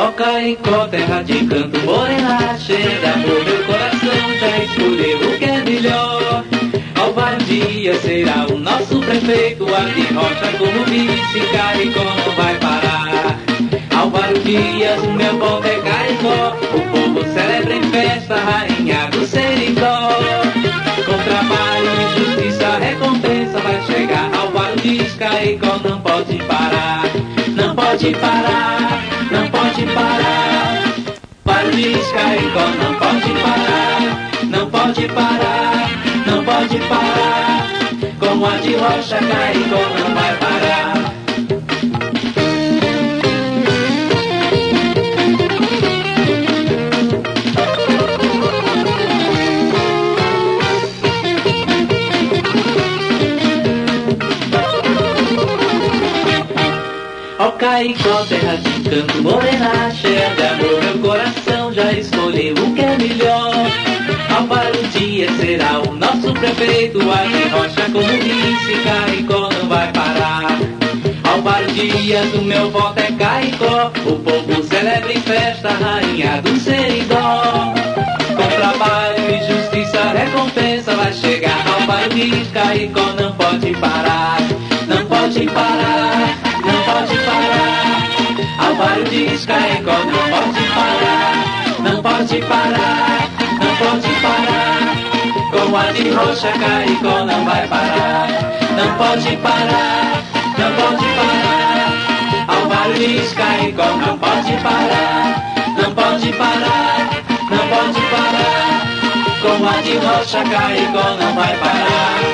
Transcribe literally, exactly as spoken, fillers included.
Ó Caicó, terra de canto, morena, cheia de amor, meu coração já escolheu o que é melhor. Álvaro Dias será o nosso prefeito, Arthur Rocha como vice, Caicó não vai parar. Álvaro Dias, o meu voto é Caicó, o povo celebra em festa, rainha do Seridó. Com trabalho e justiça, a recompensa vai chegar. Álvaro diz, Caicó não pode parar, não pode parar, não pode parar. Álvaro diz, Caicó não pode parar, não pode parar, não pode parar. Como a de Rocha, Caicó não vai parar. Ó Caicó, terra de canto, morena, cheia de amor, meu coração já escolheu o que é melhor. Álvaro Dias será o nosso prefeito, Arthur Rocha como vice, Caicó não vai parar. Álvaro Dias, o meu voto é Caicó, o povo celebra em festa, rainha do Seridó. Com trabalho e justiça, a recompensa vai chegar. Álvaro diz, Caicó não pode parar, não pode parar, não pode parar. Álvaro diz, Caicó não pode parar, não pode parar, não pode parar. Com a de Rocha, Caicó não vai parar, não pode parar, não pode parar. Álvaro diz, Caicó não pode parar, não pode parar, não pode parar. Com a de Rocha, Caicó não vai parar.